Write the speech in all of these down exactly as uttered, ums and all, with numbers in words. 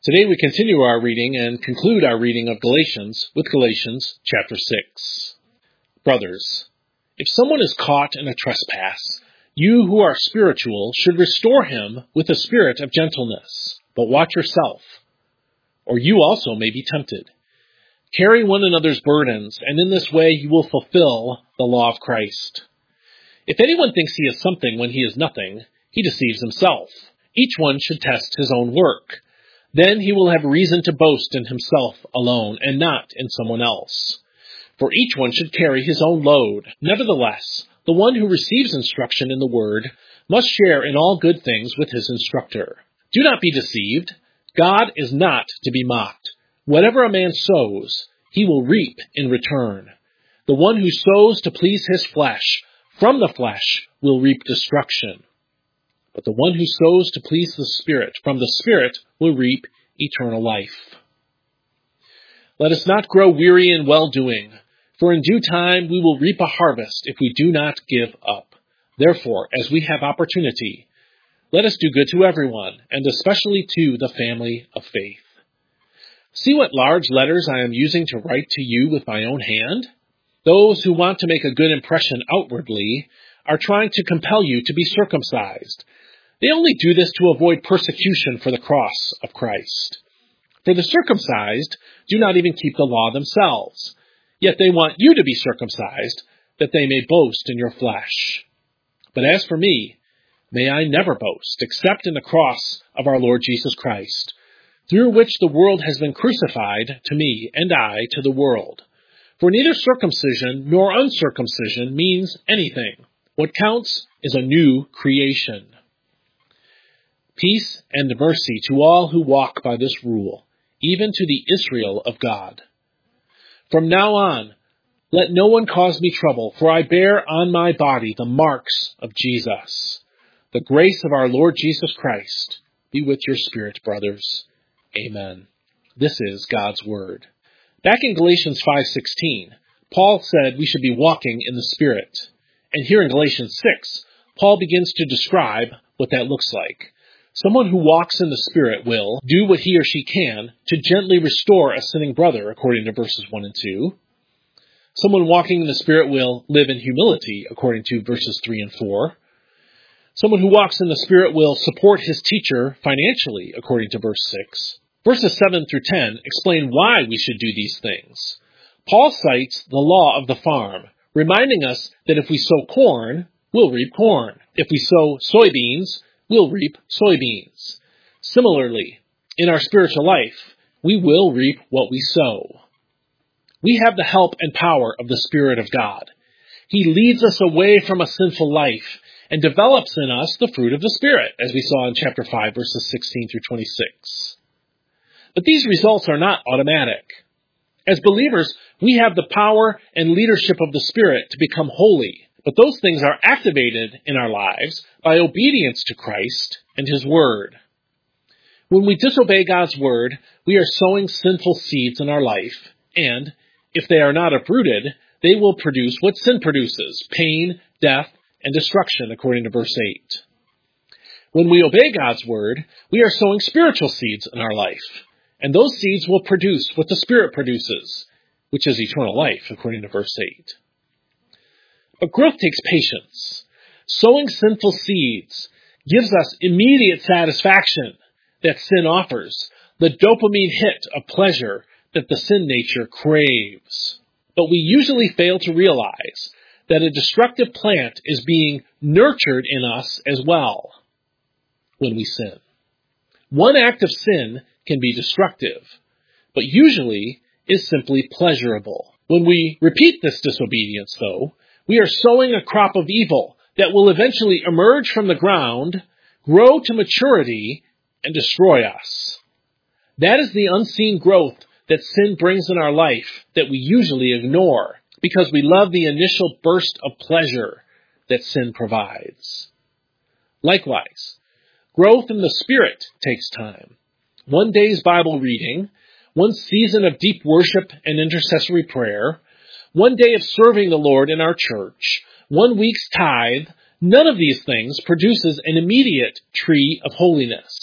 Today we continue our reading and conclude our reading of Galatians with Galatians chapter six. Brothers, if someone is caught in a trespass, you who are spiritual should restore him with a spirit of gentleness. But watch yourself, or you also may be tempted. Carry one another's burdens, and in this way you will fulfill the law of Christ. If anyone thinks he is something when he is nothing, he deceives himself. Each one should test his own work. Then he will have reason to boast in himself alone, and not in someone else. For each one should carry his own load. Nevertheless, the one who receives instruction in the word must share in all good things with his instructor. Do not be deceived. God is not to be mocked. Whatever a man sows, he will reap in return. The one who sows to please his flesh, from the flesh will reap destruction. But the one who sows to please the Spirit, from the Spirit will reap eternal life. Let us not grow weary in well-doing, for in due time we will reap a harvest if we do not give up. Therefore, as we have opportunity, let us do good to everyone, and especially to the family of faith. See what large letters I am using to write to you with my own hand? Those who want to make a good impression outwardly are trying to compel you to be circumcised. They only do this to avoid persecution for the cross of Christ. For the circumcised do not even keep the law themselves, yet they want you to be circumcised, that they may boast in your flesh. But as for me, may I never boast, except in the cross of our Lord Jesus Christ, through which the world has been crucified to me, and I to the world. For neither circumcision nor uncircumcision means anything. What counts is a new creation. Peace and mercy to all who walk by this rule, even to the Israel of God. From now on, let no one cause me trouble, for I bear on my body the marks of Jesus. The grace of our Lord Jesus Christ be with your spirit, brothers. Amen. This is God's word. Back in Galatians five sixteen, Paul said we should be walking in the Spirit. And here in Galatians six, Paul begins to describe what that looks like. Someone who walks in the Spirit will do what he or she can to gently restore a sinning brother, according to verses one and two. Someone walking in the Spirit will live in humility, according to verses three and four. Someone who walks in the Spirit will support his teacher financially, according to verse six. Verses seven through ten explain why we should do these things. Paul cites the law of the farm, reminding us that if we sow corn, we'll reap corn. If we sow soybeans, we'll reap soybeans. Similarly, in our spiritual life, we will reap what we sow. We have the help and power of the Spirit of God. He leads us away from a sinful life and develops in us the fruit of the Spirit, as we saw in chapter five, verses sixteen through twenty-six. But these results are not automatic. As believers, we have the power and leadership of the Spirit to become holy. But those things are activated in our lives by obedience to Christ and His Word. When we disobey God's Word, we are sowing sinful seeds in our life, and if they are not uprooted, they will produce what sin produces: pain, death, and destruction, according to verse eight. When we obey God's Word, we are sowing spiritual seeds in our life, and those seeds will produce what the Spirit produces, which is eternal life, according to verse eight. But growth takes patience. Sowing sinful seeds gives us immediate satisfaction that sin offers, the dopamine hit of pleasure that the sin nature craves. But we usually fail to realize that a destructive plant is being nurtured in us as well when we sin. One act of sin can be destructive, but usually is simply pleasurable. When we repeat this disobedience, though, we are sowing a crop of evil that will eventually emerge from the ground, grow to maturity, and destroy us. That is the unseen growth that sin brings in our life that we usually ignore because we love the initial burst of pleasure that sin provides. Likewise, growth in the Spirit takes time. One day's Bible reading, one season of deep worship and intercessory prayer, one day of serving the Lord in our church, one week's tithe, none of these things produces an immediate tree of holiness.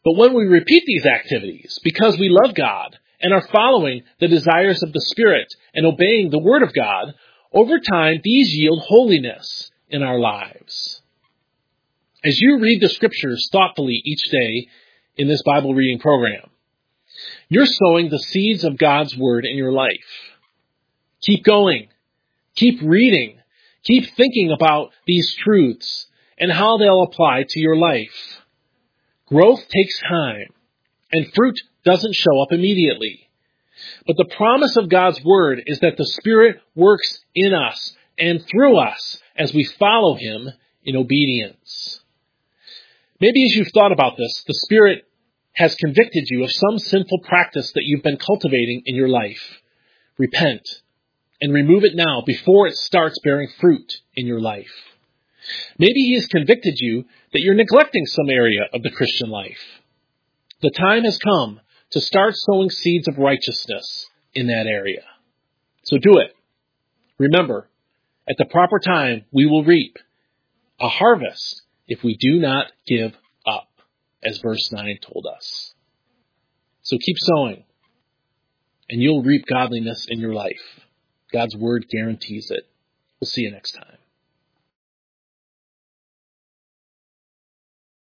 But when we repeat these activities because we love God and are following the desires of the Spirit and obeying the Word of God, over time these yield holiness in our lives. As you read the Scriptures thoughtfully each day in this Bible reading program, you're sowing the seeds of God's Word in your life. Keep going. Keep reading. Keep thinking about these truths and how they'll apply to your life. Growth takes time, and fruit doesn't show up immediately. But the promise of God's Word is that the Spirit works in us and through us as we follow Him in obedience. Maybe as you've thought about this, the Spirit has convicted you of some sinful practice that you've been cultivating in your life. Repent and remove it now before it starts bearing fruit in your life. Maybe He has convicted you that you're neglecting some area of the Christian life. The time has come to start sowing seeds of righteousness in that area. So do it. Remember, at the proper time, we will reap a harvest if we do not give up, as verse nine told us. So keep sowing, and you'll reap godliness in your life. God's Word guarantees it. We'll see you next time.